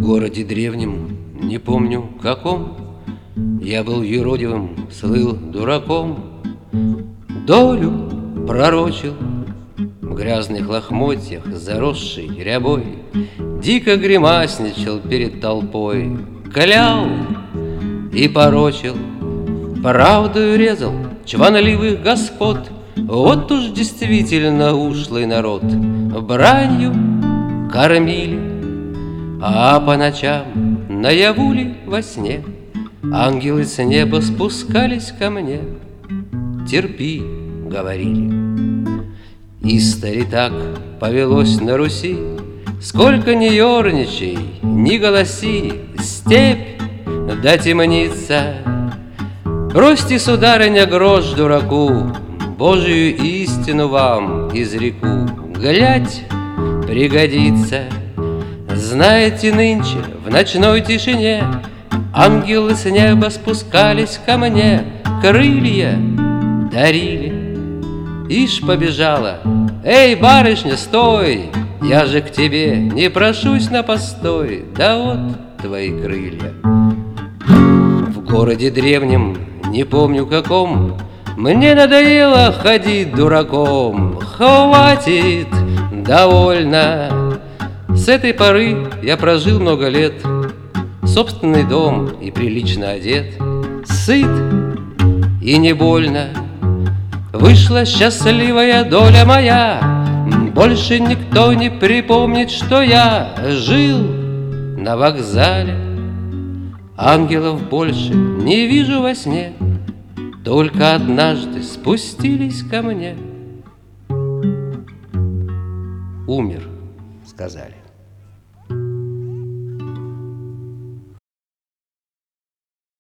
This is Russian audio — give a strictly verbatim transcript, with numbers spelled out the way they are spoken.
городе древнем, не помню каком, я был юродивым, слыл дураком. Долю пророчил в грязных лохмотьях, заросший рябой, дико гримасничал перед толпой, клял и порочил, правдою резал чванливых господ. Вот уж действительно ушлый народ, бранью кормили, а по ночам наяву ли во сне ангелы с неба спускались ко мне. Терпи, говорили. Истори так повелось на Руси, сколько ни ерничай, ни голоси, степь да темница. Бросьте, сударыня, грош дураку, Божию истину вам изреку, глядь, пригодится. Знаете, нынче в ночной тишине ангелы с неба спускались ко мне, крылья дарили. Ишь побежала: эй, барышня, стой! Я же к тебе не прошусь на постой. Да вот твои крылья. В городе древнем, не помню каком, мне надоело ходить дураком. Хватит, довольно. С этой поры я прожил много лет, собственный дом и прилично одет, сыт и не больно. Вышла счастливая доля моя, больше никто не припомнит, что я жил на вокзале. Ангелов больше не вижу во сне, только однажды спустились ко мне. Умер, сказали.